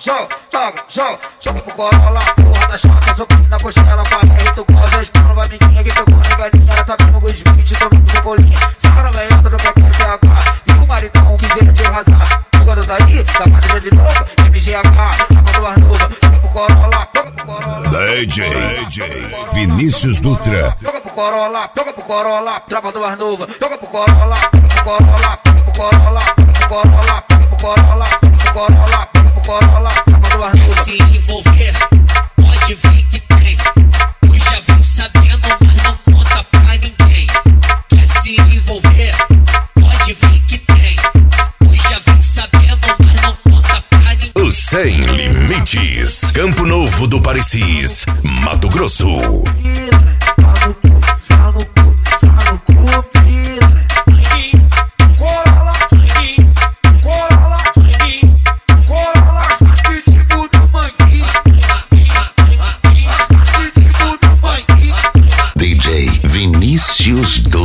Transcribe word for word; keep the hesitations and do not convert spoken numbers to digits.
joga, joga, joga, joga pro Corolla, porra da chata, soquinho na costela, com a R, tu gosta, espana pra amiguinha que tocou na galinha, ela tá mesmo com os beats, tomando cebolinha, sarra na veiota do que quer C H, viu o maridão, quiseram de arrasar, jogando daí, da quadrilha de novo, M G H, a mão do Arnuva, joga pro Corolla, joga pro Corolla, D J, D J Vinícius Dutra, joga pro Corolla, joga pro Corolla, trava do Arnuva, joga pro Corolla, joga pro Corolla, joga pro Corolla, joga pro Corolla, joga pro Corolla, joga pro Corolla, joga pro Corolla, trava do Arnuva. Se envolver, pode vir que tem. Tu já vem sabendo, mas não conta pra ninguém. Quer se envolver, pode vir que tem. Tu já vem sabendo, mas não conta pra ninguém. o Sem Limites, Campo Novo do Parecis, Mato Grosso. D J Vinícius Dutra.